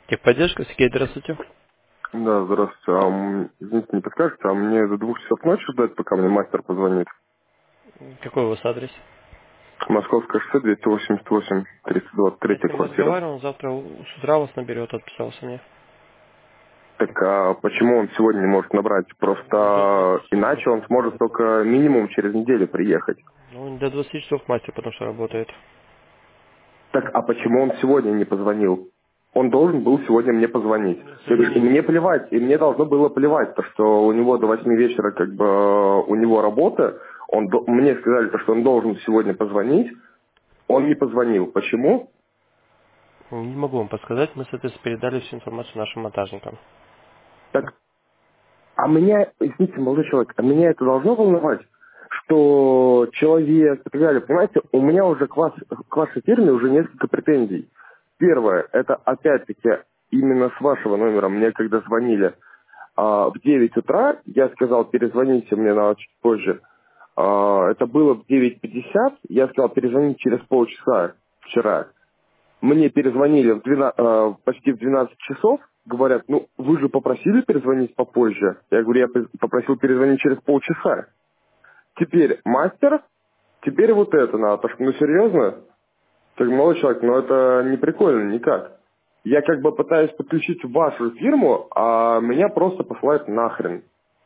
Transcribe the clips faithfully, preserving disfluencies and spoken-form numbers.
Техподдержка, Сергей, здравствуйте. Да, здравствуйте. А, м, извините, не подскажете, а мне до двух часов ночи ждать, пока мне мастер позвонит? Какой у вас адрес? Московское шоссе, двести восемьдесят восемь, тридцать двадцать Я три, с ним квартира. разговаривал, он завтра у- с утра вас наберет, отписался мне. Так а почему он сегодня не может набрать? Ну, до Просто двадцати часов иначе он мастер сможет работает. только минимум через неделю приехать. Ну, до двадцати часов мастер, потому что работает. Так а почему он сегодня не позвонил? Он должен был сегодня мне позвонить. Ну, к То бишь, и сожалению, мне не- плевать, и мне должно было плевать, то, что у него до восьми вечера как бы э, у него работа. Он, до- мне сказали, то, что он должен сегодня позвонить. Он не позвонил. Почему? не могу вам подсказать, мы, соответственно, передали всю информацию нашим монтажникам. Так, а меня, извините, молодой человек, а меня это должно волновать, что человек и так далее. Понимаете, у меня уже к, вас, к вашей фирме уже несколько претензий. Первое, это опять-таки именно с вашего номера мне когда звонили а, в девять утра, я сказал, перезвоните мне на чуть позже. А, это было в девять пятьдесят, я сказал, перезвоните через полчаса вчера. Мне перезвонили в двенадцать, э, почти в двенадцать часов, говорят, ну, вы же попросили перезвонить попозже. Я говорю, я пе- попросил перезвонить через полчаса. Теперь мастер, теперь вот это надо. Потому что, ну, серьезно, так, молодой человек, ну, это не прикольно никак. Я как бы пытаюсь подключить вашу фирму, а меня просто посылают нахрен.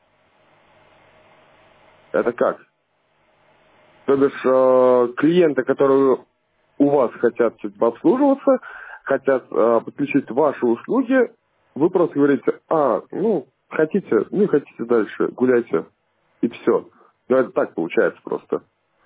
Это как? То бишь, э, клиенты, которые у вас хотят типа, обслуживаться, хотят э, подключить ваши услуги, вы просто говорите, а, ну, хотите, не хотите дальше, гуляйте, и все. Ну, это так получается просто.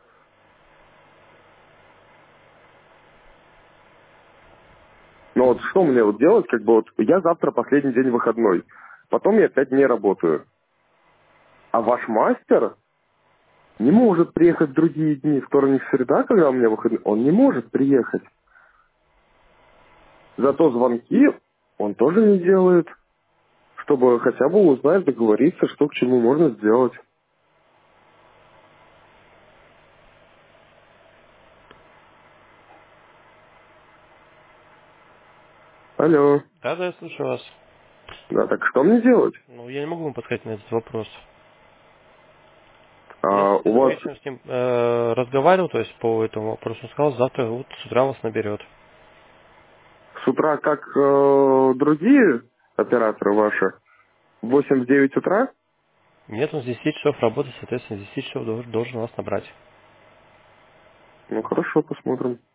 Но вот что мне вот делать, как бы вот, я завтра последний день выходной, потом я пять дней работаю, а ваш мастер не может приехать в другие дни, вторник, среда, когда у меня выходной, он не может приехать. Зато звонки он тоже не делает, чтобы хотя бы узнать, договориться, что к чему можно сделать. Алло. Да, да, я слушаю вас. Да, так что мне делать? Ну, я не могу вам подсказать на этот вопрос. Я, А, у соответственно, вас вечером с ним э, разговаривал, то есть по этому вопросу, он сказал, завтра вот с утра вас наберет. с утра, как э, другие операторы ваши, в восемь-девять утра? Нет, он с десяти часов работает, соответственно, с десяти часов должен, должен вас набрать. Ну, хорошо, посмотрим.